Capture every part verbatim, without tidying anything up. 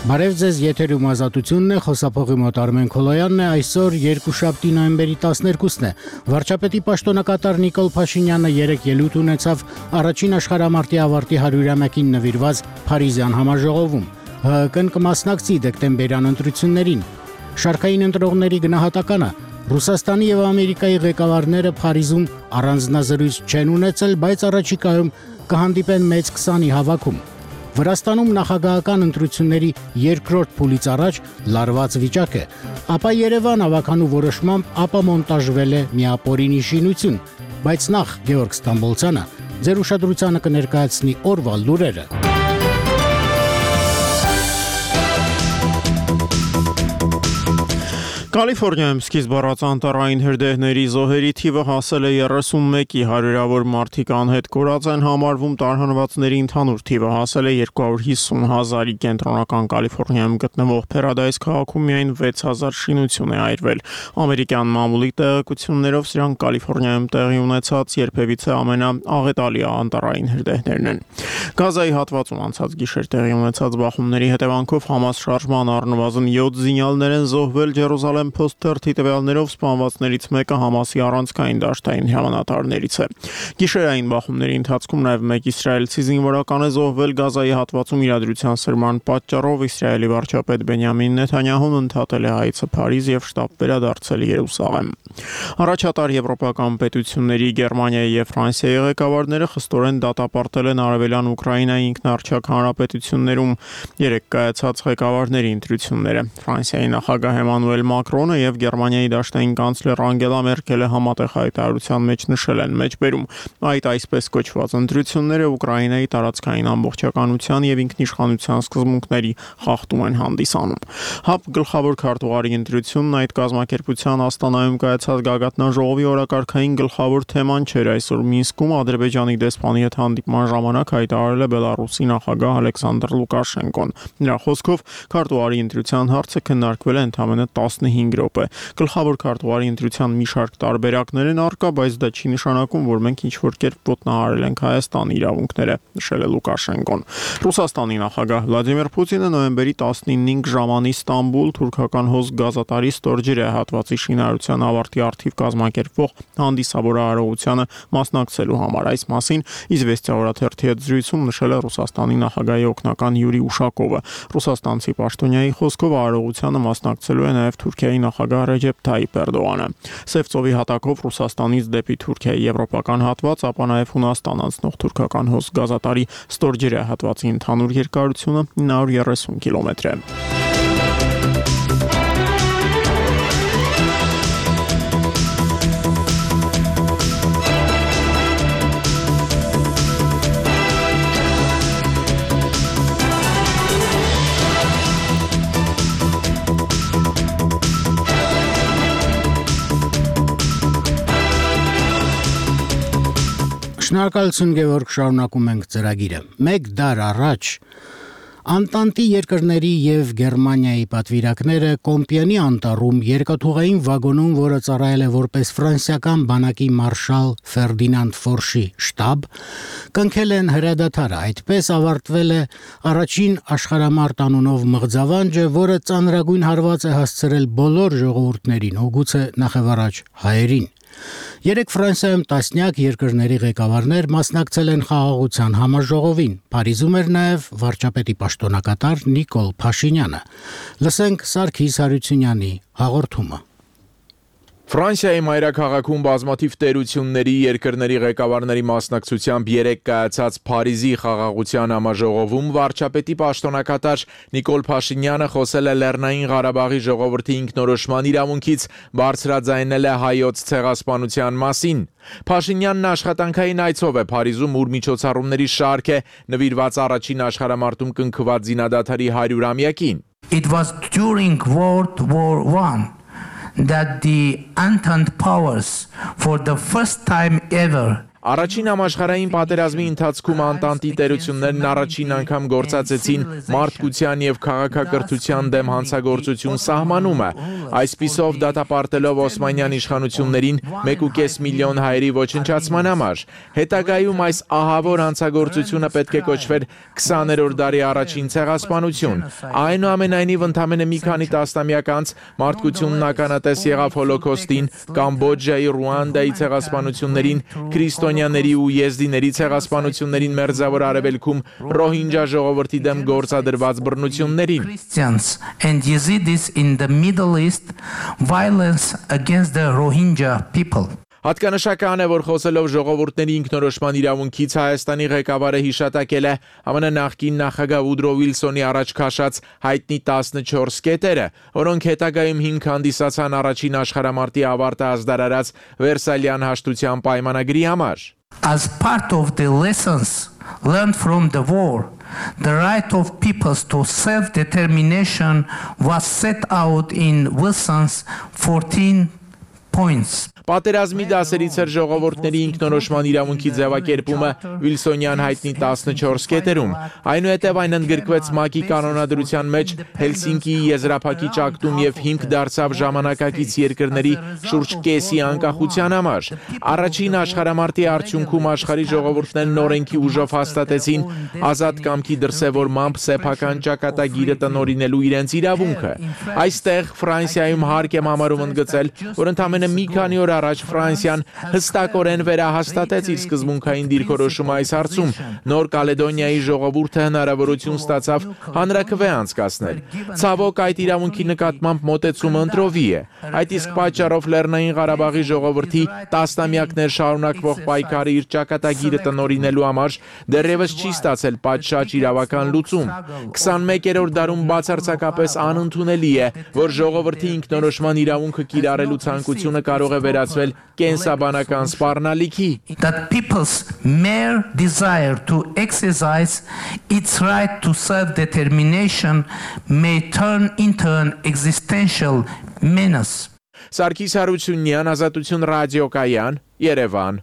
Բարև ձեզ, եթերում ազատությունն է, խոսափողի մոտ Արմեն Քոլոյանն է, այսօր երկուշաբթի նոյեմբերի տասներկուսն է։ Վարչապետի պաշտոնակատար Նիկոլ Փաշինյանը երեկ ելույթ ունեցավ առաջին աշխարհամարտի ավարտի հարյուրամյակին նվիրված Փարիզյան համաժողովում։ ՀՀԿ-ն կմասնակցի դեկտեմբերյան ընտրություններին։ Շարքային ընտրողների գնահատականը Ռուսաստանի եւ Ամերիկայի ղեկավարները Փարիզում առանձնազրույց չեն ունեցել, բայց առաջիկայում կհանդիպեն մեծ քսանի հավաքում։ Վրաստանում նախագահական ընտրությունների երկրորդ փուլից առաջ լարված վիճակ է, ապա Երևան ավականու որոշմամբ ապամոնտաժվել է միապորինի շինություն, բայց նախ Գեորգ Ստամբոլցյանը ձեր ուշադրությանը կներկայացնի օրվա լուրերը։ Կալիֆոռնիայում սկիզբ առած անտառային հրդեհների զոհերի թիվը հասել է երեսունմեկի, հարյուրավոր մարդիկ անհետ կորած են համարվում, տարհանվածների ընդհանուր թիվը հասել է երկու հարյուր հիսուն հազարի։ Կենտրոնական Կալիֆոռնիայում գտնվող Փերադայս քաղաքում միայն վեց հազար շինություն է այրվել։ Ամերիկյան մամուլի տեղեկություններով սրանք Կալիֆոռնիայում տեղի ունեցած երբևիցե ամենաաղետալի անտառային հրդեհներն են։ Գազայի հատվածում անցած գիշեր տեղի ունեցած բախումների հետևանքով Համաս շարժման առնվազն յոթ զինյալներ են զոհվել Ջերուսալեմ Post թերթի տվյալներով սպանվածներից մեկը Համասի առանցքային դաշտային հրամանատարներից է։ Գիշերային բախումների ընթացքում նաև մեկ իսրայելցի զինվորական է զոհվել Գազայի հատվածում իրադրության սրման պատճառով։ Իսրայելի վարչապետ Բենյամին Նեթանյահուն ընդհատել է հայցը Փարիզ եւ շտաբ վերադարձել Երուսաղեմ։ Առաջատար եվրոպական պետությունների Գերմանիայի եւ Ֆրանսիայի ղեկավարները խստորեն դատապարտել են Արևելյան Ուկրաինայի ինքնարչակ հանրապետություններում երեք կայացած ղեկավարների ընտրությունները։ Ֆրանսիայի նախագահ Էմանուել Մակրոնը եւ Գերմանիայի դաշնային կանցլեր Անգելա Մերկելը համատեղ հայտարարության մեջ նշել են մեջբերում այդ այսպես կոչված ընտրությունները Ուկրաինայի տարածքային ամբողջականության եւ ինքնիշխանության սկզբունքների խախտում են հանդիսանում։ ՀԱՊ գլխավոր քարտուղարի ընտրությունն այդ կազմակերպության Աստանայում կայացած գագաթնաժողովի օրակարգային գլխավոր թեման չէր։ Այսօր Մինսկում Ադրբեջանի դեսպանի հետ հանդիպման ժամանակ հայտարարել է Բելարուսի նախագահ Ալեքսանդր Լուկաշենկոն։ Նրա խոսքով քարտուղարի ընտրության հարցը քննարկվել է ընդամենը տասնհինգ րոպե։ Գլխավոր քարտուղարի ընտրության մի շարք տարբերակներ են առկա, բայց դա չի նշանակում, որ մենք ինչ-որ կերպ ոտնահարել ենք Հայաստանի իրավունքները, նշել է Լուկաշենկոն։ Ռուսաստանի նախագահ Վլադիմիր Պուտինը նոյեմբերի տասնինը ժամանի Ստամբուլ թուրքական հոսք գազատարի Ստորջրյա հատվածի շինարարության ավարտի առթիվ կազմակերպվող հանդիսավոր արարողությանը մասնակցելու համար։ Այս մասին Իզվեստիա օրաթերթի հետ զրույցում նշել է Ռուսաստանի նախագահի օգնական Յուրի Ուշակովը։ Ռուսաստանցի պաշտոնյայի խոսքով արարողությանը մասնակցելու է նաև Թուրքիայի նախագահ Ռեջեփ Թայիփ Էրդողանը։ Սև ծովի հատակով Ռուսաստանից դեպի Թուրքիայի եվրոպական հատված, ապա նաև Հունաստան անցնող թուրքական հոսք գազատարի Ստորջրյա հատվածի ընդհանուր երկարությունը նույն հարյուր երեսուն կիլոմետր է։ Շնորհակալություն Գեորգ, շարունակում ենք ծրագիրը։ Մեկ դար առաջ Անտանտի երկրների եւ Գերմանիայի պատվիրակները Կոմպիանի անտառում երկաթուղային վագոնում, որը ծառայել է որպես ֆրանսիական բանակի մարշալ Ֆերդինանդ Ֆորշի շտաբ, կնքել են հրադադարը։ Այդպես ավարտվել է առաջին աշխարհամարտ անունով մղձավանջը, որը ծանրագույն հարված է հասցրել բոլոր ժողովուրդներին, օգուց է նախևառաջ հայերին։ Երեք Ֆրանսիայում տասնյակ երկրների ղեկավարներ մասնակցել են խաղաղության համաժողովին։ Փարիզում էր նաև վարչապետի պաշտոնակատար Նիկոլ Փաշինյանը։ Լսենք Սարգիս Հարությունյանի հաղորդումը։ Ֆրանսիայի մայրաքաղաքում բազմաթիվ տերությունների երկրների ղեկավարների մասնակցությամբ երեկ կայացած Փարիզի խաղաղության համաժողովում վարչապետի պաշտոնակատար Նիկոլ Փաշինյանը խոսել է Լեռնային Ղարաբաղի ժողովրդի ինքնորոշման իրավունքից, բարձրաձայնել է հայոց ցեղասպանության մասին։ Փաշինյանն աշխատանքային այցով է Փարիզում, ուր միջոցառումների շարք է նվիրված առաջին աշխարհամարտում կնքված զինադադարի հարյուրամյակին։ It was during World War One that the Entente powers for the first time ever Առաջին համաշխարհային պատերազմի ընթացքում Անտանտի տերություններն առաջին անգամ գործածեցին մարդկության եւ քաղաքակրթության դեմ հանցագործություն սահմանումը, այսպիսով դատապարտելով Օսմանյան իշխանություններին մեկ ու կես միլիոն հայերի ոչնչացման համար։ Հետագայում այս ահավոր հանցագործությունը պետք է կոչվեր քսաներորդ դարի առաջին ցեղասպանություն։ Այնուամենայնիվ, ընդամենը մի քանի տասնամյակ անց մարդկությունն ականատես եղավ Հոլոքոստին, Կամբոջայի, Ռուանդայի ցեղասպանություններին, քրիստոնյաների ու եզդիների ցեղասպանություններին Մերձավոր Արևելքում, Ռոհինջա ժողովրդի դեմ գործադրված բռնություններին։ Christians and Yazidis in the Middle East, violence against the Rohingya people. Հատկանշական է, որ խոսելով ժողովուրդների ինքնորոշման իրավունքից Հայաստանի ղեկավարը հիշատակել է ԱՄՆ նախկին նախագահ Վուդրո Վիլսոնի առաջ քաշած հայտնի տասնչորս կետերը, որոնք հետագայում հիմք հանդիսացան առաջին աշխարհամարտի ավարտը ազդարարած Վերսալյան հաշտության պայմանագրի համար։ As part of the lessons learned from the war, the right of peoples to self-determination was set out in Wilson's fourteen points. Պատերազմի դասերից էր ժողովուրդների ինքնորոշման իրավունքի ձևակերպումը Վիլսոնյան հայտնի տասնչորս կետերում։ Այնուհետև այն ընդգրկվեց ՄԱԿ-ի կանոնադրության մեջ Հելսինկիի եզրափակիչ ակտում եւ հիմք դարձավ ժամանակակից երկրների շուրջ կեսի անկախության համար։ Առաջին աշխարհամարտի արդյունքում աշխարհի ժողովուրդներն օրենքի ուժով հաստատեցին ազատ կամքի դրսևորմամբ սեփական ճակատագիրը տնօրինելու իրենց իրավունքը։ Այստեղ Ֆրանսիայում հարկ եմ համարում ընդգծել, որ ընդամենը մի քանի օր առաջ Ֆրանսիան հստակորեն վերահաստատեց իր սկզբունքային դիրքորոշումը այս հարցում։ Նոր Կալեդոնիայի ժողովուրդը հնարավորություն ստացավ հանրաքվե անցկացնել։ Ցավոք, այդ իրավունքի նկատմամբ մոտեցումը ընտրովի է։ Այդ իսկ պատճառով Լեռնային Ղարաբաղի ժողովրդի տասնամյակներ շարունակվող պայքարը իր ճակատագիրը տնօրինելու համար դեռևս չի ստացել պատշաճ իրավական լուծում։ քսանմեկերորդ դարում բացարձակապես անընդունելի է, որ ժողովրդի ինքնորոշման իրավունքը կիրառելու ցանկությունը կարող է վերածվել կենսաբանական սպառնալիքի։ That people's mere desire to exercise its right to self-determination may turn into an existential menace. Սարգիս Հարությունյան, Ազատություն ռադիոկայան, Երևան։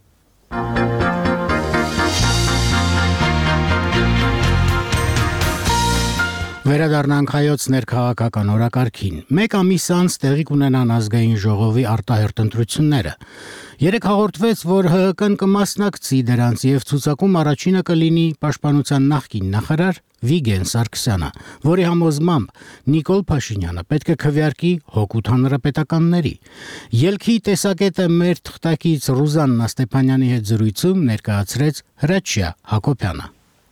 Վերադառնանք հայոց ներքաղաքական օրակարգին։ Մեկ ամիս անց տեղի կունենան ազգային ժողովի արտահերթ ընտրությունները։ Երեք հաղորդվեց, որ ՀՀԿ-ն կմասնակցի դրանց եւ ցուցակում առաջինը կլինի Պաշտպանության նախկին նախարար Վիգեն Սարգսյանը, որի համոզմամբ Նիկոլ Փաշինյանը պետք է քվեարկի հօգուտ հանրապետականների։ Ելքի տեսակետը մեր թղթակից Ռուզաննա Ստեփանյանի հետ զրույցում ներկայացրեց Հրաչյա Հակոբյանը։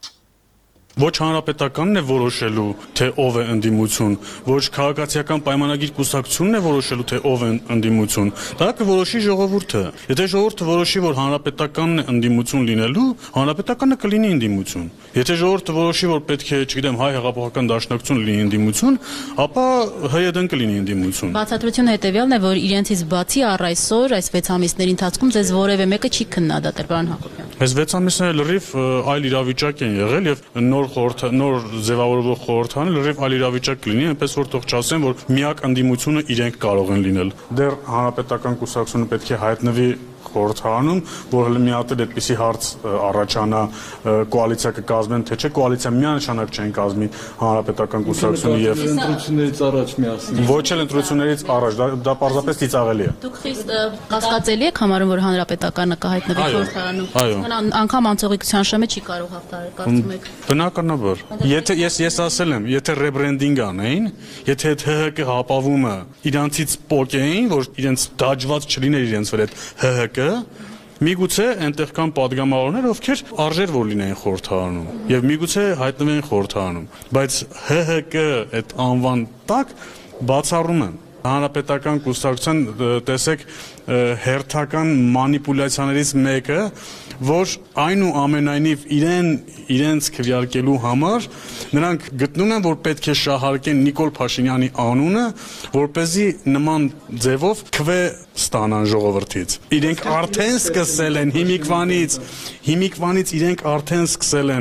Ոչ հանրապետականն է որոշելու, թե ով է ընդդիմություն, ոչ քաղաքացիական պայմանագիր կուսակցությունն է որոշելու, թե ով է ընդդիմություն։ Դա կորոշի ժողովուրդը։ Եթե ժողովուրդը որոշի, որ հանրապետականն է ընդդիմություն լինելու, հանրապետականը կլինի ընդդիմություն։ Եթե ժողովուրդը որոշի, որ պետք է, չգիտեմ, հայ հեղափոխական դաշնակցություն լինի ընդդիմություն, ապա ՀՅԴ-ն կլինի ընդդիմություն։ Բացատրությունը հետևյալն է, որ իրենցից բացի առ այսօր այս վեց ամիսների ընթացքում ձեզ որևէ մեկը չի քննադատել, պարոն Հակոբյան։ Այս վեց ամիսները լրիվ այլ իրավիճակ են եղել եւ նոր խորհրդ նոր ձևավորվող խորհրդանը լրիվ այլ իրավիճակ կլինի, այնպես որ թող չասեն, որ միակ ընդդիմությունը իրենք կարող են լինել։ Դեռ հանրապետական կուսակցությունը պետք է հայտնվի խորհրդարանում, որ հենց մի հատ այդպիսի հարց առաջանա, կոալիցիա կկազմեն, թե չէ, կոալիցիա միանշանակ չեն կազմի հանրապետական կուսակցությունը եւ ընտրություններից առաջ միասին։ Ոչ էլ ընտրություններից առաջ, դա դա պարզապես ծիծաղելի է։ Դուք խիստ կասկածելի եք համարում, որ հանրապետականը կհայտնվի խորհրդարանում։ Անգամ անցողիկության շեմը չի կարող հաղթահարել, կարծում եք։ Բնականաբար։ Եթե ես ես ասել եմ, եթե ռեբրենդինգ անեին, եթե այդ ՀՀԿ հապավումը իրանցից պոկեին, որ իրենց դաջված չլիներ իրենց վրա այդ ՀՀԿ, միգուցե այնտեղ կան падգամավորներ, ովքեր արժեր որ լինեին խորհրդարանում եւ միգուցե հայտնվեին խորհրդարանում, բայց ՀՀԿ այդ անվան տակ բացառում են հանրապետական կուսակցության տեսեք հերթական մանիպուլյացիաներից մեկը, որ այնուամենայնիվ իրեն իրենց քվեարկելու համար նրանք գտնում են, որ պետք է շահարկեն Նիկոլ Փաշինյանի անունը, որպեսզի նման ձևով քվե ստանան ժողովրդից։ Իրենք արդեն սկսել են հիմիկվանից, հիմիկվանից իրենք արդեն սկսել են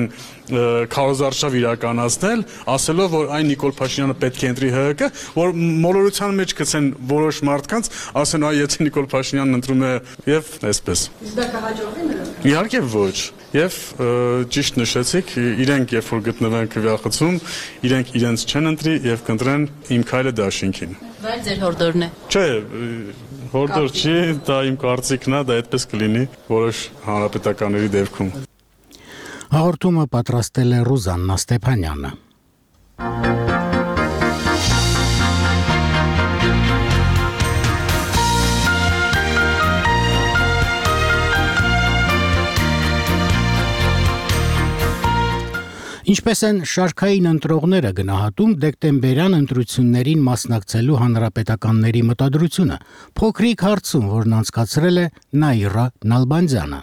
քարոզարշավ իրականացնել, ասելով, որ այն Նիկոլ Փաշինյանը պետք է ընտրի ՀՀԿ, որ մոլորության մեջ գցեն որոշ մարդկանց, ասեն, այ եթե Նիկոլ Փաշինյանն ընտրում է եւ այսպես։ Իսկ դա կհաջողվի նրան։ Իհարկե ոչ։ Եվ ճիշտ նշեցիք, իրենք երբ որ գտնվեն քվեախցում, իրենք իրենց չեն ընտրի եւ կընտրեն իմ քայլը դաշինքին։ Դա ձեր հորդորն է։ Չէ, հորդոր չի, դա իմ կարծիքն է, դա այդպես կլինի որոշ հանրապետականների դեպքում։ Հաղորդումը պատրաստել է Ռուզաննա Ստեփանյանը։ Ինչպես են շարքային ընտրողները գնահատում դեկտեմբերյան ընտրություններին մասնակցելու հանրապետականների մտադրությունը, փոքրիկ հարցում, որն անցկացրել է Նաիրա Նալբանդյանը։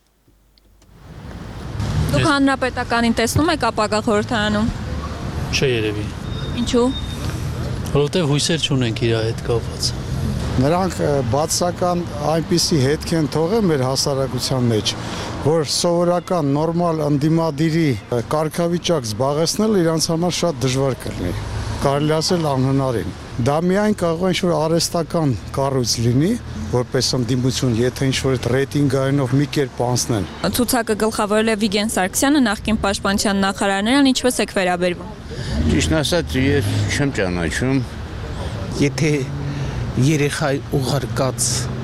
Դուք հանրապետականին տեսնում եք ապագա խորհրդարանում։ Չէ երևի։ Ինչու՞։ Որովհետև հույսեր չունենք իր հետ կապված։ Նրանք բացական այնպիսի հետք են թողել մեր հասարակության մեջ, որ սովորական նորմալ ընդդիմադիրի կարգավիճակ զբաղեցնել իրանց համար շատ դժվար կլինի, կարելի ասել անհնարին։ Դա միայն կարող է ինչ-որ արհեստական կառույց լինի, որպես ընդդիմություն, եթե ինչ-որ ռեյտինգայինով մի կերպ անցնեն։ Ցուցակը գլխավորել է Վիգեն Սարգսյանը, նախկին պաշտպանության նախարարն, ինչպես եք վերաբերվում։ Ճիշտ ասած, ես չեմ ճանաչում։ Եթե երեխայի ուղարկած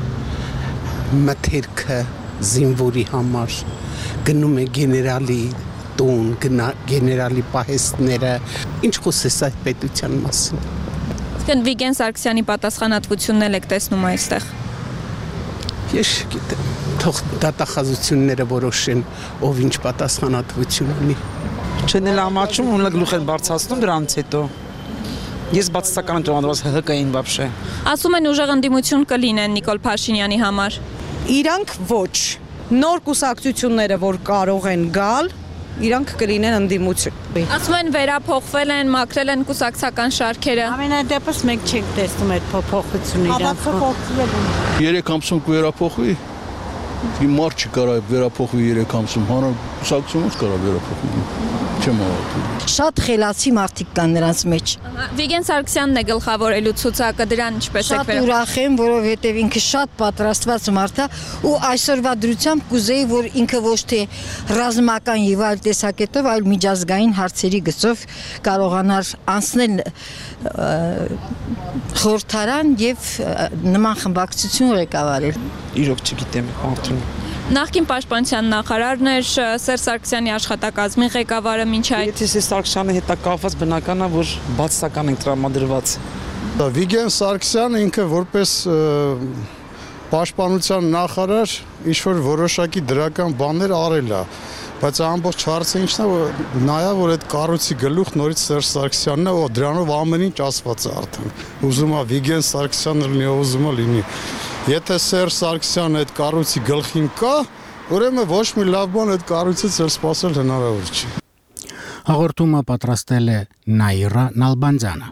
մթերքը զինվորի համար գնում է գեներալի տուն, գեներալի պահեստները, ինչ խոսես այդ պետության մասին։ Իսկ Վիգեն Սարգսյանի պատասխանատվությունն էլ եք տեսնում այստեղ։ Ես գիտեմ, թող դատախազությունները որոշեն, ով ինչ պատասխանատվություն ունի։ Չեն էլ ամաչում, ունը գլուխ են բարձրացնում դրանից հետո։ Ես բացասական եմ տրամադրված ՀՀԿ-ին բաբշե։ Ասում են ուժեղ ընդդիմություն կլինեն Նիկոլ Փաշինյանի համար։ Իրանք ոչ։ Նոր կուսակցությունները, որ կարող են գալ, իրանք կլինեն ընդդիմություն։ Ասում են վերափոխվել են, մաքրել են կուսակցական շարքերը։ Ամենադեպս մենք չենք տեսնում այդ փոփոխությունը իրանք։ Երեք ամսում կվերափոխվի։ Մարդ չկարա վերափոխվի երեք ամսում, հանրային կուսակցությունը չկարա վերափոխվի։ Չեմ հավատում։ Շատ խելացի մարդիկ կան նրանց մեջ։ Վիգեն Սարգսյանն է գլխավորելու ցուցակը, դրան ինչպես եք վերաբերվում։ Շատ ուրախ եմ, որովհետև ինքը շատ պատրաստված մարդ է ու այսօրվա դրությամբ կուզեի, որ ինքը ոչ թե ռազմական եւ այլ տեսակետով, այլ միջազգային հարցերի գծով կարողանար անցնել խորհրդարան եւ նման խմբակցություն ղեկավարել։ Իրոք չգիտեմ, արդեն։ Նախկին պաշտպանության նախարարն էր, Սերժ Սարգսյանի աշխատակազմի ղեկավարը մինչ այդ։ Եթե Սերժ Սարգսյանը հետ կապված, բնական է, որ բացասական են տրամադրված։ Վիգեն Սարգսյանը ինքը որպես պաշտպանության նախարար ինչ-որ որոշակի դրական բաներ արել է, բայց ամբողջ հարցը ինչն է, որ նայա, որ այդ կառույցի գլուխ նորից Սերժ Սարգսյանն է, ով դրանով ամեն ինչ ասված է արդեն։ Ուզում է Վիգեն Սարգսյանը լինի, ուզում է լինի։ Եթե Սերժ Սարգսյանը այդ կառույցի գլխին կա, ուրեմն ոչ մի լավ բան այդ կառույցից էլ սպասել հնարավոր չի։ Հաղորդումը պատրաստել է Նաիրա Նալբանդյանը։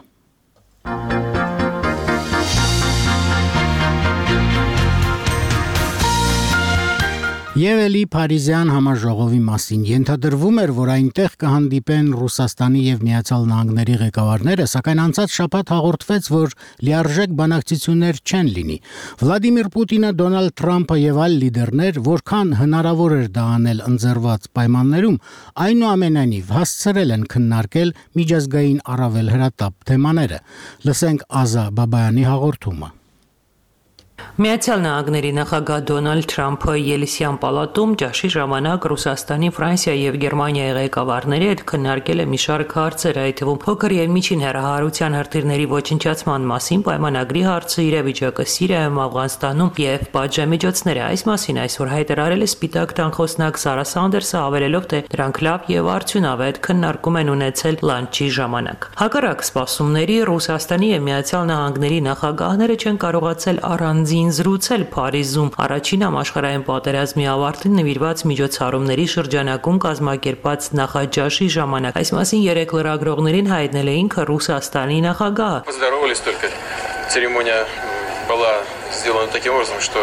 Եվ էլի Փարիզյան համաժողովի մասին ենթադրվում էր, որ այնտեղ կհանդիպեն Ռուսաստանի եւ Միացյալ Նահանգների ղեկավարները, սակայն անցած շաբաթ հաղորդվեց, որ լիարժեք բանակցություններ չեն լինի։ Վլադիմիր Պուտինը, Դոնալդ Թրամփը եւ այլ լիդերներ, որքան հնարավոր էր դա անել ընձեռված պայմաններում, այնուամենայնիվ հասցրել են քննարկել միջազգային առավել հրատապ թեմաները։ Լսենք Ազա Բաբայանի հաղորդումը։ Միացյալ Նահանգների նախագահ Դոնալդ Թրամփը Ելիսեան պալատում ճաշի ժամանակ Ռուսաստանի, Ֆրանսիայի եւ Գերմանիայի ղեկավարների հետ քննարկել է մի շարք հարցեր, այդ թվում փոքր եւ միջին հեռահարության հրթիռների ոչնչացման մասին, պայմանագրի հարցը, իրավիճակը Սիրիայում, Աֆղանստանում եւ պատժամիջոցները։ Այս մասին այսօր հայտարարել է Սպիտակ տան խոսնակ Սարա Սանդերսը, հավելելով, թե դրանք լավ եւ արդյունավետ քննարկում են ունեցել լանչի ժամանակ։ Հակառակ սպասումների Ռուսաստանի եւ Միացյալ Նահանգների նախագահները չեն կարողացել առանձին զրուցել Փարիզում առաջին համաշխարհային պատերազմի ավարտին նվիրված միջոցառումների շրջանակում կազմակերպած նախաճաշի ժամանակ։ Այս մասին երեք լրագրողներին հայտնել է ինքը Ռուսաստանի նախագահը։ Поздоровались только. Церемония была сделана таким образом, что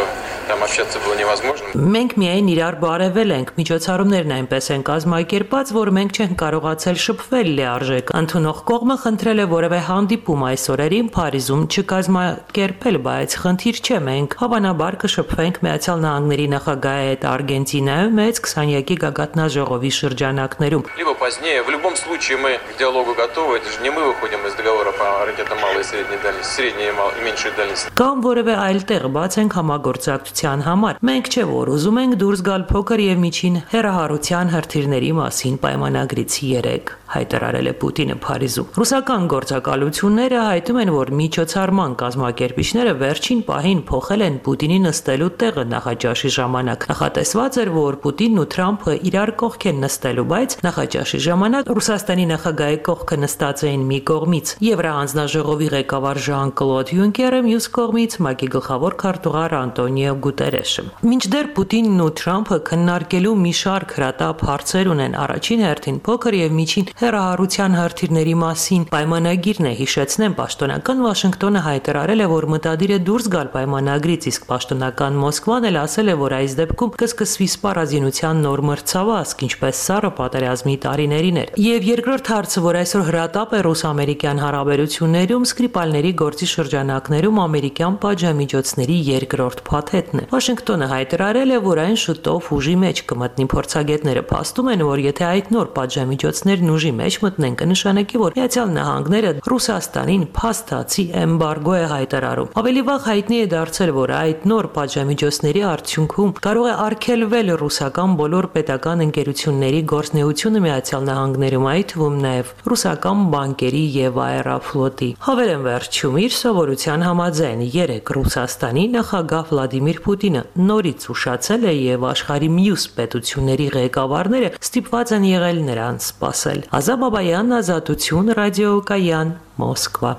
там общаться было невозможно. Մենք միայն իրար բարևել ենք, միջոցառումներն այնպես են կազմակերպված, որ մենք չենք կարողացել շփվել լիարժեք։ Ընդունող կողմը խնդրել է որևէ հանդիպում այս օրերին Փարիզում չկազմակերպել, բայց խնդիր չէ, մենք հավանաբար կշփվենք Միացյալ Նահանգների նախագահի հետ Արգենտինայում մեծ քսանյակի գագաթնաժողովի շրջանակներում։ Либо позднее, в любом случае мы к диалогу готовы, это же не мы выходим из договора по ракетам малой и средней дальности, средней и меньшей дальности. Կամ որևէ այլ տեղ բաց ենք համագործակցության համար։ Մենք չէ որ ուզում ենք դուրս գալ փոքր եւ միջին հեռահարության հրթիռների մասին պայմանագրից երեք, հայտարարել է Պուտինը Փարիզում։ Ռուսական գործակալությունները հայտում են, որ միջոցառման կազմակերպիչները վերջին պահին փոխել են Պուտինի նստելու տեղը նախաճաշի ժամանակ։ Նախատեսված էր, որ Պուտինն ու Թրամփը իրար կողք են նստելու, բայց նախաճաշի ժամանակ Ռուսաստանի նախագահի կողքը նստած էին մի կողմից Եվրահանձնաժողովի ղեկավար Ժան-Կլոդ Յունկերը, մյուս կողմից ՄԱԿ-ի գլխավոր քարտուղար Անտոնիո Գուտերեշը։ Մինչդեռ Պուտինն ու Թրամփը քննարկելու մի շարք հրատապ հարցեր ունեն, առաջին հերթին փոքր եւ միջին հեռահարության հրթիռների մասին պայմանագիրն է, հիշեցնեմ, պաշտոնական Վաշինգտոնը հայտարարել է, որ մտադիր է դուրս գալ պայմանագրից, իսկ պաշտոնական Մոսկվան էլ ասել է, որ այս դեպքում կսկսվի սպառազինության նոր մրցավազք, ինչպես սառը պատերազմի տարիներին էր։ Եվ երկրորդ հարցը, որ այսօր հրատապ է ռուս-ամերիկյան հարաբերություններում, Սկրիպալների գործի շրջանակներում ամերիկյան պատժամիջոցների երկրորդ փաթեթն է։ Վաշինգտոնը հայտարարել է, որ այն շուտով ուժի մեջ կմտնի։ Փորձագետները փաստում են, որ եթե այդ նոր պատժամիջոցներն ուժի մեջ մտնեն, կնշանակի, որ Միացյալ Նահանգները Ռուսաստանին փաստացի էմբարգո է հայտարարում։ Ավելի վաղ հայտնի է դարձել, որ այդ նոր պատժամիջոցների արդյունքում կարող է արգելվել ռուսական բոլոր պետական ընկերությունների գործունեությունը Միացյալ Նահանգներում, այդ թվում նաև ռուսական բանկերի եւ աերոֆլոտի։ Հավելեն վերջում իր սովորության համաձայն երեք Ռուսաստանի նախագահ Վլադիմիր Պուտինը նորից ուշացել է եւ աշխարհի մյուս պետությունների ղեկավարները ստիպված են եղել նրան սպասել։ Ազատ Բաբայան, Ազատություն, Ռադիոկայան, Մոսկվա։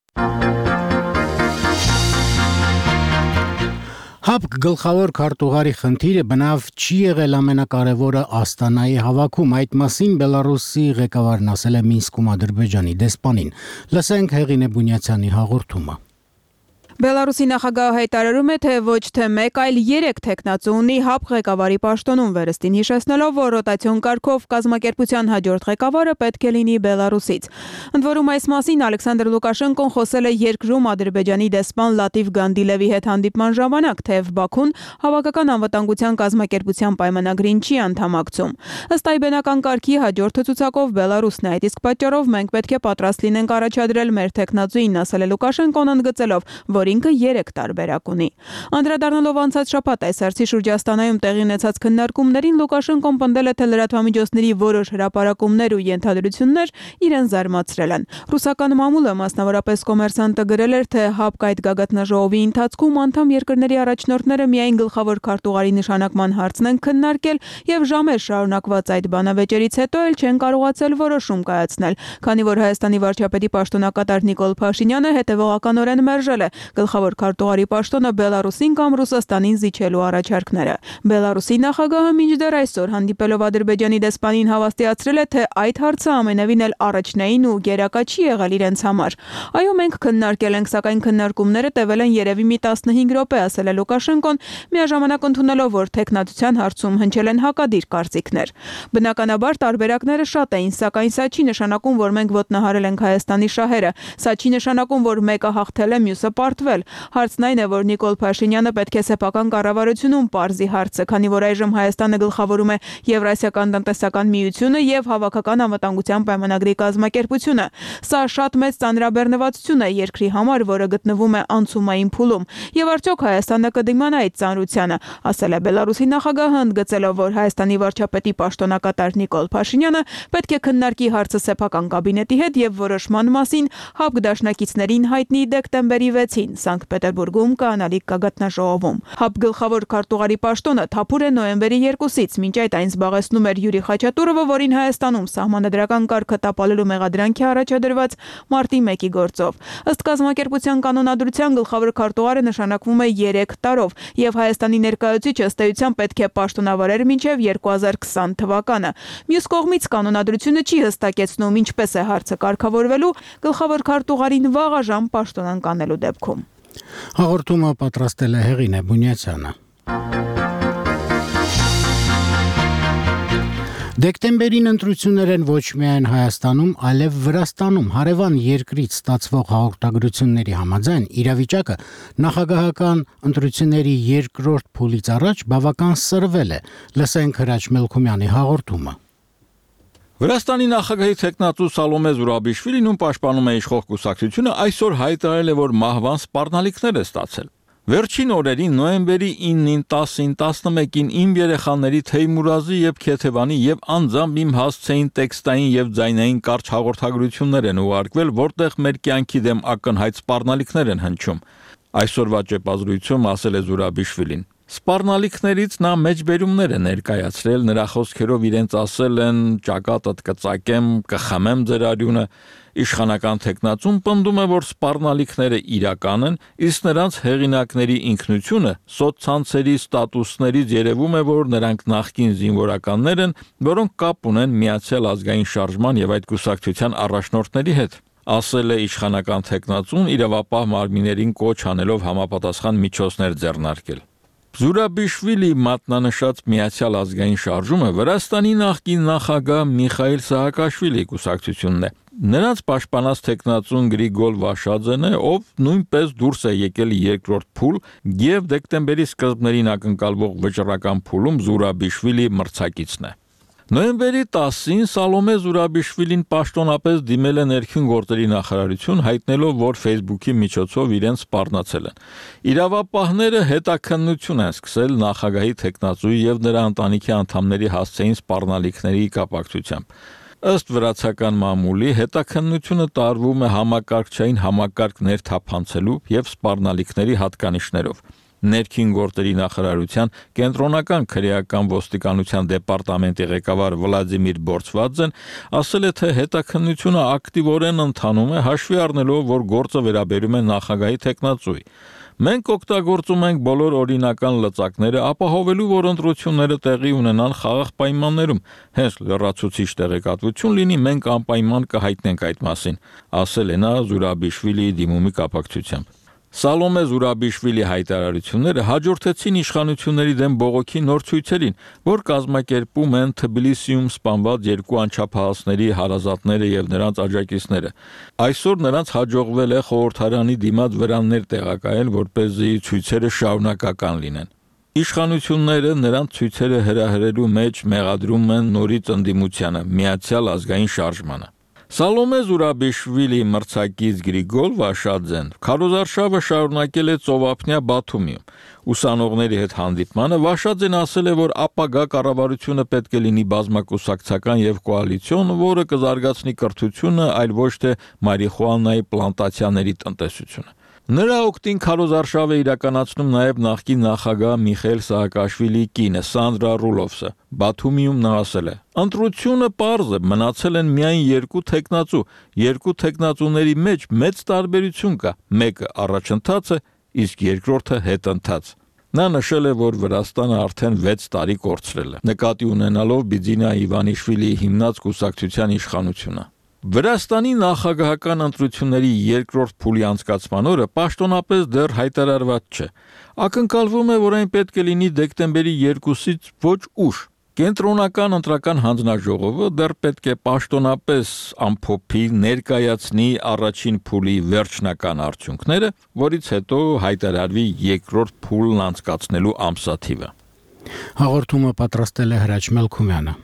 ՀԱՊԿ գլխավոր քարտուղարի խնդիրը բնավ չի եղել ամենակարևորը Աստանայի հավաքում, այդ մասին Բելարուսի ղեկավարն ասել է Մինսկում Ադրբեջանի դեսպանին։ Լսենք Հեղինե Բունյացյանի հաղորդումը։ Բելարուսի նախագահը հայտարարում է, թե ոչ թե մեկ, այլ երեք թեկնածու ունի ՀԱՊԿ ղեկավարի պաշտոնում, վերստին հիշեցնելով, որ ռոտացիոն կարգով կազմակերպության հաջորդ ղեկավարը պետք է լինի Բելարուսից։ Ընդ որում այս մասին Ալեքսանդր Լուկաշենկոն խոսել է երկրում Ադրբեջանի դեսպան Լատիֆ Գանդիլևի հետ հանդիպման ժամանակ, թեև Բաքուն հավաքական անվտանգության կազմակերպության պայմանագրին չի անդամակցում։ Ըստ այբենական կարգի հաջորդը ցուցակով Բելարուսն է, այդ իսկ պատճառով մենք պետք է պատրաստ լինենք առաջադրել մեր թեկնածուին, ասել է Լուկաշենկոն, ընդգծելով, որ ինքը երեք տարբերակ ունի։ Անդրադառնալով անցած շաբաթ այս հարցի շուրջ Աստանայում տեղի ունեցած քննարկումներին Լուկաշենկոն պնդել է, թե լրատվամիջոցների որոշ հրապարակումներ ու ենթադրություններ իրեն զարմացրել են։ Ռուսական մամուլը, մասնավորապես Կոմերսանտը, գրել էր, թե ՀԱՊԿ այդ գագաթնաժողովի ընթացքում անդամ երկրների առաջնորդները միայն գլխավոր քարտուղարի նշանակման հարցն են քննարկել եւ ժամեր շարունակված այդ բանավեճերից հետո էլ չեն կարողացել որոշում կայացնել, քանի որ Հայաստանի վարչապետի պաշտոնակատար Նիկոլ Փաշինյանը հետևողականորեն մերժել է գլխավոր քարտուղարի պաշտոնը Բելարուսին կամ Ռուսաստանին զիջելու առաջարկները։ Բելարուսի նախագահը մինչդեռ այսօր հանդիպելով Ադրբեջանի դեսպանին հավաստիացրել է, թե այդ հարցը ամենևին էլ առաջնային ու գերակա չի եղել իրենց համար։ Այո, մենք քննարկել ենք, սակայն քննարկումները տևել են երևի մի տասնհինգ րոպե, ասել է Լուկաշենկոն, միաժամանակ ընդունելով, որ թեկնածության հարցում հնչել են հակադիր կարծիքներ։ Բնականաբար տարբերակները շատ էին, սակայն սա չի նշանակում, որ մենք ոտնահարել ենք Հայաստանի շահերը։ Սա չի նշանակում, որ մեկը հաղթել է, մյուսը պարտվել։ Հարցն այն է, որ Նիկոլ Փաշինյանը պետք է սեփական կառավարությունում պարզի հարցը, քանի որ այժմ Հայաստանը գլխավորում է Եվրասիական տնտեսական միությունը եւ հավաքական անվտանգության պայմանագրի կազմակերպությունը։ Սա շատ մեծ ծանրաբեռնվածություն է երկրի համար, որը գտնվում է անցումային փուլում։ Եվ արդյոք Հայաստանը կդիմանա այդ ծանրությանը, ասել է Բելարուսի նախագահը, ընդգծելով, որ Հայաստանի վարչապետի պաշտոնակատար Նիկոլ Փաշինյանը պետք է քննարկի հարցը սեփական կաբինետի հետ եւ որոշման մասին ՀԱՊԿ դաշնակիցներին հայտնի դեկտեմբերի վեցին Սանկտ Պետերբուրգում կանալիք գագաթնաժողովում։ ՀԱՊԿ գլխավոր քարտուղարի պաշտոնը թափուր է նոյեմբերի երկուսից, մինչ այդ այն զբաղեցնում էր Յուրի Խաչատուրովը, որին Հայաստանում սահմանադրական կարգը տապալելու մեղադրանքի առաջադրված մարտի մեկի գործով։ Ըստ կազմակերպության կանոնադրության գլխավոր քարտուղարը նշանակվում է երեք տարով, եւ Հայաստանի ներկայացուցիչը ըստ էության պետք է պաշտոնավարեր մինչեւ երկու հազար քսան թվականը։ Մյուս կողմից կանոնադրությունը չի հստակեցնում ինչպես է հարցը կարգավորվելու գլխավոր քարտուղարին վաղաժամ պաշտոն անկանելու դեպքում։ Հաղորդումը պատրաստել է Հեղինե Բունյացյանը։ Դեկտեմբերին ընտրություններ են ոչ միայն Հայաստանում, այլև Վրաստանում հարևան երկրից ստացվող հաղորդագրությունների համաձայն իրավիճակը նախագահական ընտրությունների երկրորդ փուլից առաջ բավական սրվել է։ Լսենք Հրաչ Մելքումյանի հաղորդումը։ Վրաստանի նախագահի տեխնատու Սալոմե Զուրաբիշվիլին, ում պաշտպանում է իշխող կուսակցությունը, այսօր հայտարարել է, որ մահվան սպառնալիքներ է ստացել։ Վերջին օրերին նոյեմբերի իննին, տասին, տասնմեկին իմ երեխաների Թեյմուրազի եւ Քեթեվանի եւ անձամբ իմ հասցեին տեքստային եւ ձայնային կարճ հաղորդագրություններ են ուղարկվել, որտեղ մեր կյանքի դեմ ակնհայտ սպառնալիքներ են հնչում։ Այսօրվա ճեպազրույցում ասել է Զուրաբիշվիլին։ Սպառնալիքներից նա մեջբերումներ է ներկայացրել, նրա խոսքերով իրենց ասել են ճակատդ կծակեմ, կխմեմ ձեր արյունը։ Իշխանական տեխնացուն պնդում է, որ սպառնալիքները իրական են, իսկ նրանց հեղինակների ինքնությունը սոցցանցերի ստատուսներից երևում է, որ նրանք նախկին զինվորականներ են, որոնք կապ ունեն Միացյալ ազգային շարժման եւ այդ կուսակցության առաջնորդների հետ։ Ասել է իշխանական տեխնացուն իրավապահ մարմիններին կոչ անելով համապատասխան միջոցներ ձեռնարկել։ Զուրաբիշվիլի մատնանշած Միացյալ ազգային շարժումը Վրաստանի նախկին նախագահ Միխայիլ Սահակաշվիլի կուսակցությունն է։ Նրանց պաշտպանած տեխնացուն Գրիգոլ Վաշաձեն է, ով նույնպես դուրս է եկել երկրորդ փուլ եւ դեկտեմբերի սկզբներին ակնկալվող վճռական փուլում Զուրաբիշվիլի մրցակիցն է։ Նոյեմբերի տասին Սալոմե Զուրաբիշվիլին պաշտոնապես դիմել է ներքին գործերի նախարարություն, հայտնելով, որ Facebook-ի միջոցով իրեն սպառնացել են։ Իրավապահները հետաքննություն են սկսել նախագահի տեխնացուի եւ նրա ընտանիքի անդամների հասցեին սպառնալիքների կապակցությամբ։ Ըստ վրացական մամուլի, հետաքննությունը տարվում է համակարգչային համակարգ ներթափանցելու եւ սպառնալիքների հատկանիշներով։ Ներքին գործերի նախարարության կենտրոնական քրեական ոստիկանության դեպարտամենտի ղեկավար Վլադիմիր Բորցվաձեն ասել է, թե հետաքննությունը ակտիվորեն ընթանում է, հաշվի առնելով, որ գործը վերաբերում է նախագահի տեխնացուի։ Մենք օգտագործում ենք բոլոր օրինական լծակները, ապահովելու, որ ընտրությունները տեղի ունենան խաղաղ պայմաններում։ Հենց լրացուցիչ տեղեկատվություն լինի, մենք անպայման կհայտնենք այդ մասին, ասել է նա Զուրաբիշվիլիի դիմումի կապակցությամբ։ Սալոմե Զուրաբիշվիլի հայտարարությունները հաջորդեցին իշխանությունների դեմ բողոքի նոր ցույցերին, որ կազմակերպում են Թբիլիսիում սպանված երկու անչափահասների հարազատները եւ նրանց աջակիցները։ Այսօր նրանց հաջողվել է խորհրդարանի դիմաց վրաններ տեղակայել, որպեսզի ցույցերը շարունակական լինեն։ Իշխանությունները նրանց ցույցերը հրահրելու մեջ մեղադրում են նորից ընդդիմությանը, Միացյալ ազգային շարժմանը։ Սալոմե Զուրաբիշվիլի մրցակից Գրիգոլ Վաշաձեն քարոզարշավը շարունակել է Ծովափնյա Բաթումիում։ Ուսանողների հետ հանդիպմանը Վաշաձեն ասել է, որ ապագա կառավարությունը պետք է լինի բազմակուսակցական եւ կոալիցիոն, որը կզարգացնի կրթությունը, այլ ոչ թե մարիխուանայի պլանտացիաների տնտեսությունը։ Նրա օգտին քարոզարշավը իրականացնում նաև նախկին նախագահ Միխայիլ Սահակաշվիլիի կինը Սանդրա Ռուլովսը։ Բաթումիում նա ասել է. «Ընտրությունը պարզ է, մնացել են միայն երկու տեխնացու, երկու տեխնացուների մեջ մեծ տարբերություն կա, մեկը առաջընթաց է, իսկ երկրորդը հետընթաց»։ Նա նշել է, որ Վրաստանը արդեն վեց տարի կորցրել է, նկատի ունենալով Բիձինա Իվանիշվիլիի հիմնած կուսակցության իշխանությունը։ Վրաստանի նախագահական ընտրությունների երկրորդ փուլի անցկացման օրը պաշտոնապես դեռ հայտարարված չէ։ Ակնկալվում է, որ այն պետք է լինի դեկտեմբերի երկուսից ոչ ուշ։ Կենտրոնական ընտրական հանձնաժողովը դեռ պետք է պաշտոնապես ամփոփի, ներկայացնի առաջին փուլի վերջնական արդյունքները, որից հետո հայտարարվի երկրորդ փուլն անցկացնելու ամսաթիվը։ Հաղորդումը պատրաստել է Հրաչ Մելքումյանը։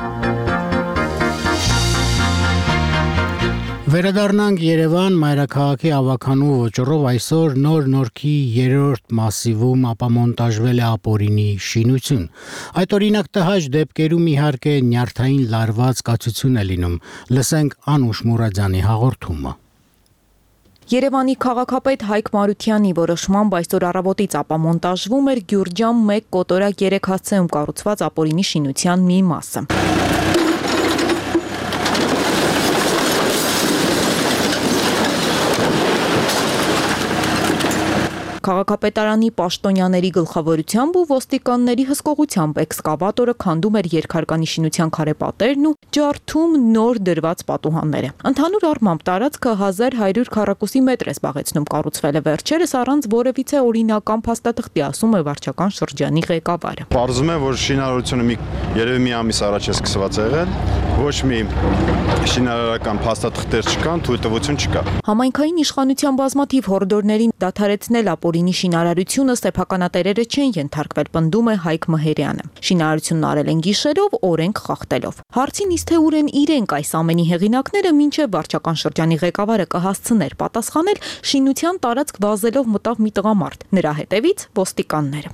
Վերադառնանք Երևան, մայրաքաղաքի ավականու ոճռով այսօր նոր Նորքի երրորդ մասիվում ապամոնտաժվել է ապօրինի շինություն։ Այդ օրինակ տհաճ դեպքերում իհարկե նյարդային լարված կացություն է լինում։ Լսենք Անուշ Մուրադյանի հաղորդումը։ Երևանի քաղաքապետ Հայկ Մարությանի որոշմամբ այսօր առավոտից ապամոնտաժվում էր Գյուրջան մեկ կոտորակ երեք հասցեում կառուցված ապօրինի շինության մի մասը։ Քաղաքապետարանի պաշտոնյաների գլխավորությամբ ու ոստիկանների հսկողությամբ էքսկավատորը քանդում էր երկհարկանի շինության քարեպատերն ու ջարդում նոր դրված պատուհանները։ Ընդհանուր առմամբ տարածքը հազար հարյուր քառակուսի մետր է զբաղեցնում, կառուցվել է վերջերս առանց որևիցե օրինական փաստաթղթի, ասում է վարչական շրջանի ղեկավարը։ Պարզում է, որ շինարարությունը մի երևի մի ամիս առաջ է սկսված եղել, ոչ մի շինարարական փաստաթղթեր չկան, թույլտվություն չկա։ Համայնքային իշխանության բազմաթիվ հորդորներին դադարեցնել ապօրինի շինարարությունը սեփականատերերը չեն ենթարկվել, պնդում է Հայկ Մհերյանը։ Շինարարությունն արել են գիշերով, օրենք խախտելով։ Հարցին իսկ թե ուր են իրենք այս ամենի հեղինակները, մինչև վարչական շրջանի ղեկավարը կհասցներ պատասխանել, շինության տարածք վազելով մտավ մի տղամարդ, նրա հետևից ոստիկանները։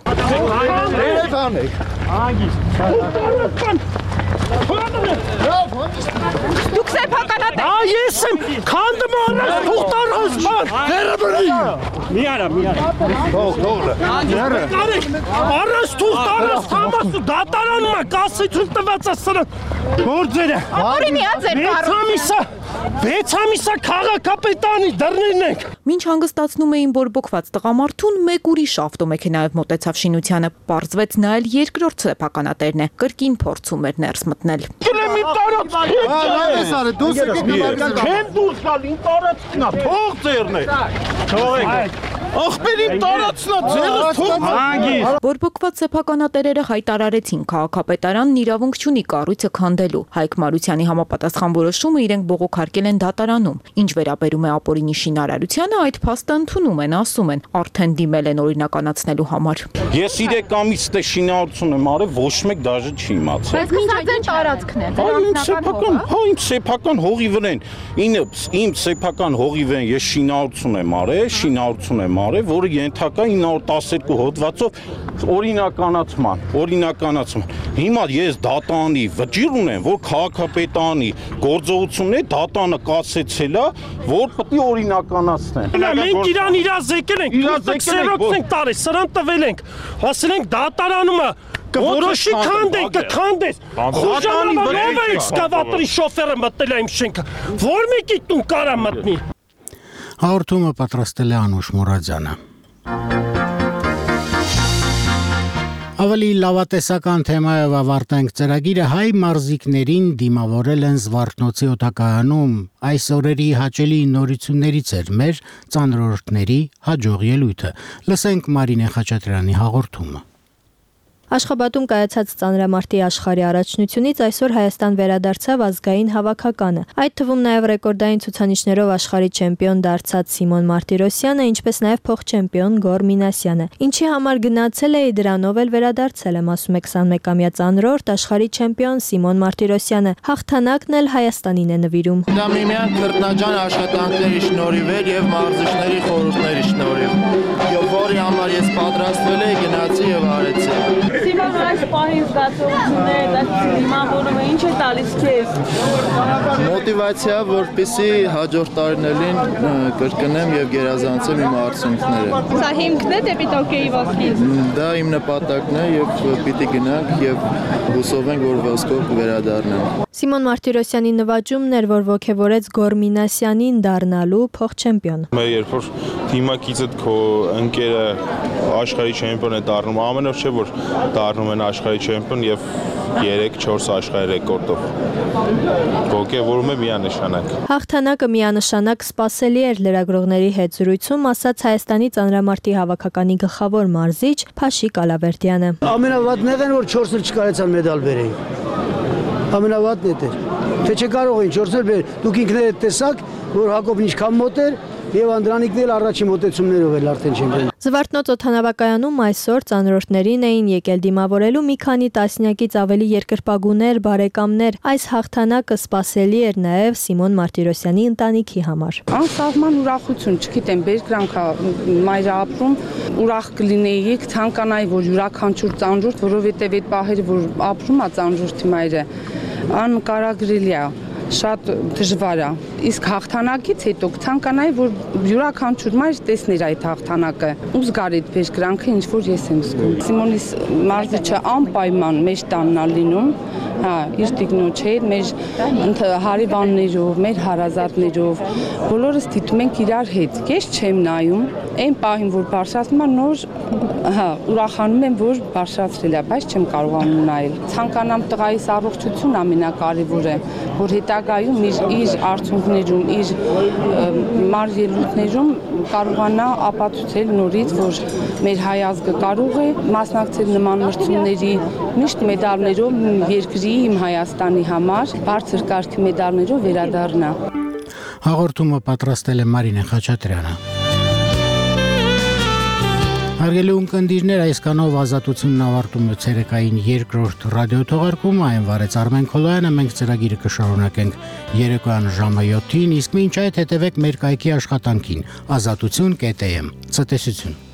Դուք սեփականատեր։ Ա ես եմ քանդում առած թուղթար հոսման։ Դերը բրի։ Մի արա, մի արա։ Թող, թողը։ Կարեք, առած թուղթարը համասու դատարանում է, կասեցում տված է սրան գործերը։ Ապորի միած էր կառուցը։ վեց ամիսա քաղաքապետարանի դռներն ենք։ Մինչ հանգստացնում էին բորբոքված տղամարդուն, մեկ ուրիշ ավտոմեքենայով մոտեցավ շինությանը, պարզվեց նա էլ երկրորդ սեփականատերն է, կրկին փորձում էր ներս մտնել։ Մի տարած չեմ դուրս գալ, իմ տարածքն է, թող ձերն է։ Թողեք։ Ախպերին տարածքն է, ձերս թող։ Բորբոքված սեփականատերերը հայտարարեցին, քաղաքապետարանն իրավունք չունի կառույցը քանդելու։ Հայկ Մարությանի համապատասխան որոշումը իրենք բողոքարկել են դատարանում։ Ինչ վերաբերում է ապօրինի շինարարությանը, այդ փաստը ընդունում են, ասում են, արդեն դիմել են օրինականացնելու համար։ Ես իրեք ամիս դե շինարարություն եմ արել, ոչ մեկ դաժե չի իմացել։ Բայց քիչ տարածքն է։ Սեփական, հա, իմ սեփական հողի վրան, իմ սեփական հողի վրան ես շինարարություն եմ արել, շինարարություն եմ արել, որը ենթակա ինը հարյուր տասներկու հոդվածով օրինականացման, օրինականացման։ Հիմա ես դատանի վճիռ ունեմ, որ քաղաքապետարանի գործողությունները դատանը կասեցել է, որ պետք է օրինականացնեն։ Մենք իրան իրազ եկել ենք, քսերոքս ենք տարի, սրան տվել ենք, ասել ենք դատարանում է Որոշի քանդենք, կքանդես։ Խուժանով ով է էքսկավատորի շոֆերը մտնել է իմ շենքը։ Որ մեկի տուն կարա մտնի։ Հաղորդումը պատրաստել է Անուշ Մուրադյանը։ Ավելի լավատեսական թեմայով ավարտենք ծրագիրը հայ մարզիկներին դիմավորել են Զվարթնոցի օդակայանում։ Այս օրերի հաճելի նորություններից էր մեր ծանրորդների հաջող ելույթը։ Լսենք Մարինե Խաչատրյանի հաղորդումը։ Աշխաբադում կայացած ծանրամարտի աշխարհի առաջնությունից այսօր Հայաստան վերադարձավ ազգային հավաքականը։ Այդ թվում նաև ռեկորդային ցուցանիշներով աշխարհի չեմպիոն դարձած Սիմոն Մարտիրոսյանը, ինչպես նաև փոխչեմպիոն Գոր Մինասյանը։ Ինչի համար գնացել է, դրանով էլ վերադարձել եմ, ասում է քսանմեկամյա ծանրորդ աշխարհի չեմպիոն Սիմոն Մարտիրոսյանը։ Հաղթանակն էլ Հայաստանին է նվիրում։ Դա միմյանց քրտնաջան աշխատանքների շնորհիվ էր եւ մարզիչների խորհուրդների շնորհիվ։ Որի համար ես պատրաստվել էի, գնացի եւ արեցի։ Սիմոն, այս պահին զգացողությունները, դա դիմավորում է, ինչ է տալիս քեզ։ Մոտիվացիա, որպեսզի հաջորդ տարիներին կրկնեմ եւ գերազանցեմ իմ արդյունքները։ Սա հիմքն է դեպի Տոկիոյի ոսկին։ Դա իմ նպատակն է եւ պիտի գնանք եւ հուսով ենք, որ ոսկով կվերադառնանք։ Սիմոն Մարտիրոսյանի նվաճումն էր, որ ոգևորեց Գոր Մինասյանին դառնալու փոխչեմպիոն։ Երբ որ թիմակիցդ քո ընկերը աշխարհի չեմպիոն է դառնում, ամենով չէ որ դառնում են աշխարհի չեմպիոն եւ երեք չորս աշխարհի ռեկորդով։ Ոգևորում է միանշանակ։ Հաղթանակը միանշանակ սպասելի էր լրագրողների հետ զրույցում, ասաց Հայաստանի ծանրամարտի հավաքականի գլխավոր մարզիչ Փաշիկ Ալավերդյանը։ Ամենավատն եղեն, որ չորսը չկարեցան մեդալ բերեին։ Ամենավատն է դեր։ Թե չկարող էին չորսը բերել, դուք ինքներդ տեսաք, որ Հակոբն ինչքան մոտ էր եւ Անդրանիկն էլ առաջի մոտեցումներով էլ արդեն չեմպիոն։ Զվարթնոց օդանավակայանում այսօր ծանրորդներին էին եկել դիմավորելու մի քանի տասնյակից ավելի երկրպագուներ, բարեկամներ։ Այս հաղթանակը սպասելի էր նաև Սիմոն Մարտիրոսյանի ընտանիքի համար։ Անսահման ուրախություն, չգիտեմ, բերկրանքա մայրը ապրում, ուրախ կլինեիք, ցանկանայի, որ յուրաքանչյուր ծանրորդ, որովհետև այդ պահերը, որ ապրում է ծանրորդի մայրը, անկարագրելի է։ Շատ դժվար է։ Իսկ հաղթանակից հետո ցանկանայի, որ յուրաքանչյուր մայր տեսներ այդ հաղթանակը։ Ու զգար այդ բերկրանքը, ինչ որ ես եմ զգում։ Սիմոնիս մարզիչը անպայման մեջ տաննա լինում, հա, իր տիկնոջ հետ, մեր հարևաններով, մեր հարազատներով, բոլորս դիտում ենք իրար հետ։ Ես չեմ նայում, այն պահին, որ բարձրացնում եմ, նոր հա, ուրախանում եմ, որ բարձրացրել է, բայց չեմ կարողանում նայել։ Ցանկանամ տղայիս առողջություն ամենակարևորը, որ հետագայում իր, իր արդյունքներում, իր մար ելույթներում կարողանա ապացուցել նորից, որ մեր հայ ազգը կարող է մասնակցել նման մրցումների, միշտ մեդալներով երկրի իմ Հայաստանի համար բարձր կարգի մեդալներով վերադառնա։ Հաղորդումը պատրաստել է Մարինե Խաչատրյանը։ Հարգելի ունկնդիրներ, այս կանով Ազատությունն ավարտում է ցերեկային երկրորդ ռադիոթողարկումը, այն վարեց Արմեն Քոլոյանը, մենք ծրագիրը կշարունակենք երեկոյան ժամը յոթին, իսկ մինչ այդ հետևեք մեր կայքի աշխատանքին ազատություն կետ էմ։ Ցտեսություն։